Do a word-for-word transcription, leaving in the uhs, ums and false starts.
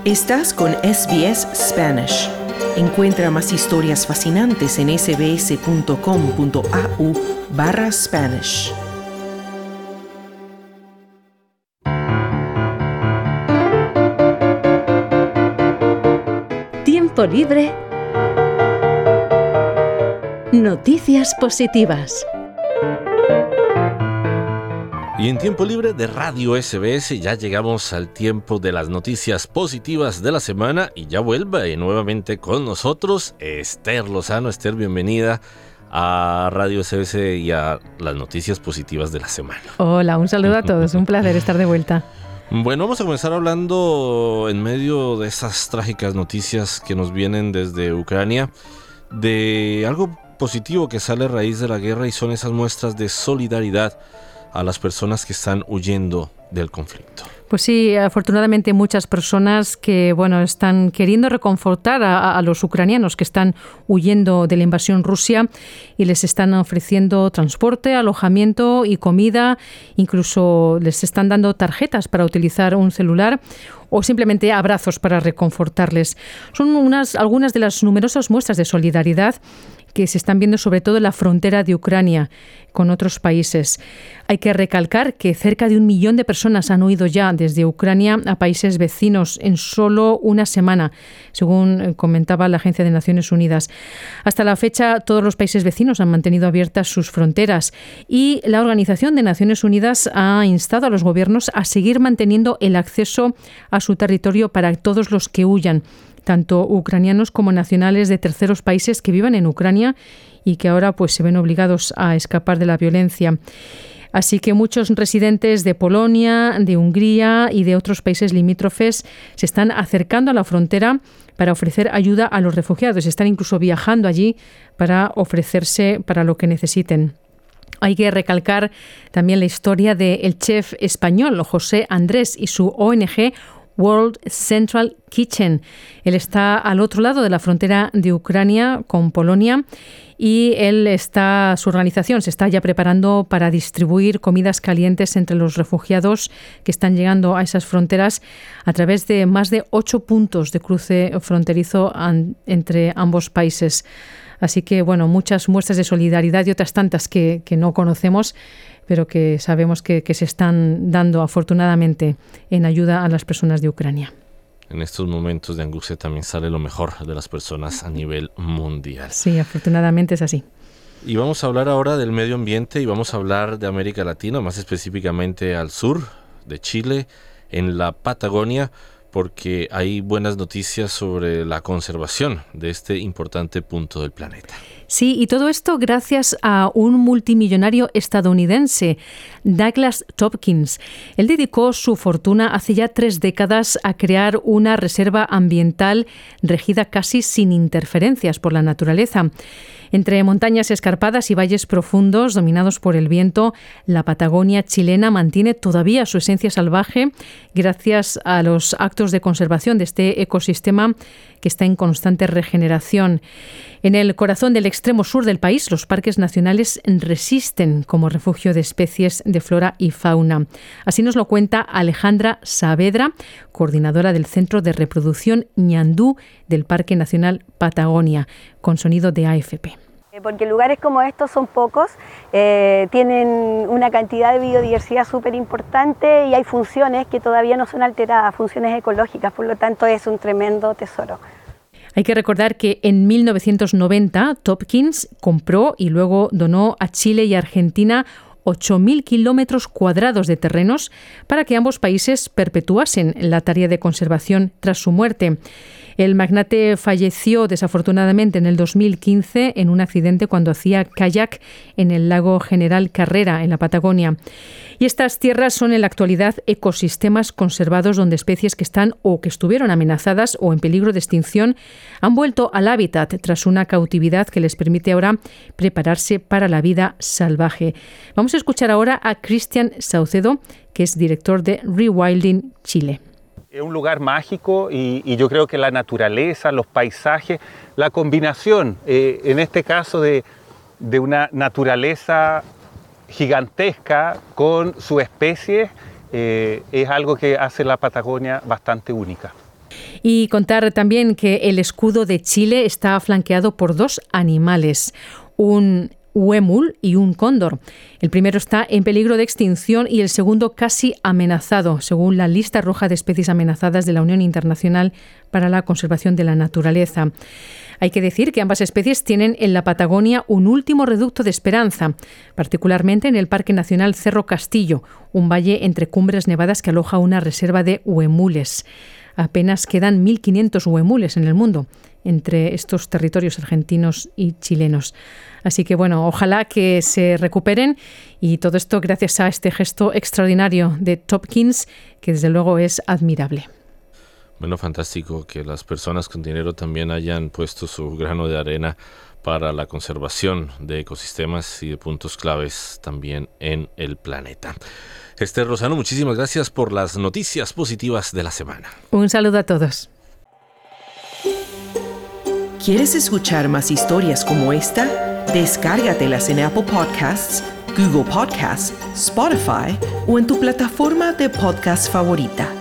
Estás con S B S Spanish. Encuentra más historias fascinantes en sbs.com.au barra Spanish. Tiempo libre. Noticias positivas. Y en Tiempo Libre de Radio S B S ya llegamos al tiempo de las noticias positivas de la semana y ya vuelve nuevamente con nosotros Esther Lozano. Esther, bienvenida a Radio S B S y a las noticias positivas de la semana. Hola, un saludo a todos, un placer estar de vuelta. Bueno, vamos a comenzar hablando en medio de esas trágicas noticias que nos vienen desde Ucrania, de algo positivo que sale a raíz de la guerra y son esas muestras de solidaridad a las personas que están huyendo del conflicto. Pues sí, afortunadamente muchas personas que bueno están queriendo reconfortar a, a los ucranianos que están huyendo de la invasión rusa y les están ofreciendo transporte, alojamiento y comida, incluso les están dando tarjetas para utilizar un celular o simplemente abrazos para reconfortarles. Son unas algunas de las numerosas muestras de solidaridad que se están viendo sobre todo en la frontera de Ucrania con otros países. Hay que recalcar que cerca de un millón de personas han huido ya desde Ucrania a países vecinos en solo una semana, según comentaba la Agencia de Naciones Unidas. Hasta la fecha, todos los países vecinos han mantenido abiertas sus fronteras y la Organización de Naciones Unidas ha instado a los gobiernos a seguir manteniendo el acceso a su territorio para todos los que huyan, tanto ucranianos como nacionales de terceros países que vivan en Ucrania y que ahora pues se ven obligados a escapar de la violencia. Así que muchos residentes de Polonia, de Hungría y de otros países limítrofes se están acercando a la frontera para ofrecer ayuda a los refugiados. Están incluso viajando allí para ofrecerse para lo que necesiten. Hay que recalcar también la historia del chef español José Andrés y su O N G World Central Kitchen. Él está al otro lado de la frontera de Ucrania con Polonia y él está, su organización se está ya preparando para distribuir comidas calientes entre los refugiados que están llegando a esas fronteras a través de más de ocho puntos de cruce fronterizo an, entre ambos países. Así que, bueno, muchas muestras de solidaridad y otras tantas que, que no conocemos, pero que sabemos que, que se están dando afortunadamente en ayuda a las personas de Ucrania. En estos momentos de angustia también sale lo mejor de las personas a nivel mundial. Sí, afortunadamente es así. Y vamos a hablar ahora del medio ambiente y vamos a hablar de América Latina, más específicamente al sur de Chile, en la Patagonia, porque hay buenas noticias sobre la conservación de este importante punto del planeta. Sí, y todo esto gracias a un multimillonario estadounidense, Douglas Tompkins. Él dedicó su fortuna hace ya tres décadas a crear una reserva ambiental regida casi sin interferencias por la naturaleza. Entre montañas escarpadas y valles profundos dominados por el viento, la Patagonia chilena mantiene todavía su esencia salvaje gracias a los actos de conservación de este ecosistema que está en constante regeneración. En el corazón del extremo sur del país, los parques nacionales resisten como refugio de especies de flora y fauna. Así nos lo cuenta Alejandra Saavedra, coordinadora del Centro de Reproducción Ñandú del Parque Nacional Patagonia, con sonido de A F P. Porque lugares como estos son pocos, eh, tienen una cantidad de biodiversidad súper importante y hay funciones que todavía no son alteradas, funciones ecológicas, por lo tanto es un tremendo tesoro. Hay que recordar que en mil novecientos noventa Tompkins compró y luego donó a Chile y Argentina ocho mil kilómetros cuadrados de terrenos para que ambos países perpetuasen la tarea de conservación tras su muerte. El magnate falleció desafortunadamente en el dos mil quince en un accidente cuando hacía kayak en el lago General Carrera, en la Patagonia. Y estas tierras son en la actualidad ecosistemas conservados donde especies que están o que estuvieron amenazadas o en peligro de extinción han vuelto al hábitat tras una cautividad que les permite ahora prepararse para la vida salvaje. Vamos a escuchar ahora a Cristian Saucedo, que es director de Rewilding Chile. Es un lugar mágico y, y yo creo que la naturaleza, los paisajes, la combinación, eh, en este caso de, de una naturaleza gigantesca con su especie, eh, es algo que hace la Patagonia bastante única. Y contar también que el escudo de Chile está flanqueado por dos animales, un huémul y un cóndor. El primero está en peligro de extinción y el segundo casi amenazado, según la lista roja de especies amenazadas de la Unión Internacional para la Conservación de la Naturaleza. Hay que decir que ambas especies tienen en la Patagonia un último reducto de esperanza, particularmente en el Parque Nacional Cerro Castillo, un valle entre cumbres nevadas que aloja una reserva de huemules. Apenas quedan mil quinientos huemules en el mundo, entre estos territorios argentinos y chilenos. Así que, bueno, ojalá que se recuperen y todo esto gracias a este gesto extraordinario de Topkins, que desde luego es admirable. Bueno, fantástico que las personas con dinero también hayan puesto su grano de arena para la conservación de ecosistemas y de puntos claves también en el planeta. Esther Lozano, muchísimas gracias por las noticias positivas de la semana. Un saludo a todos. ¿Quieres escuchar más historias como esta? Descárgatelas en Apple Podcasts, Google Podcasts, Spotify o en tu plataforma de podcast favorita.